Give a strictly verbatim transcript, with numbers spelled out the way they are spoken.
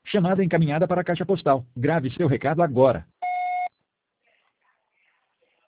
Chamada encaminhada para a caixa postal. Grave seu recado agora.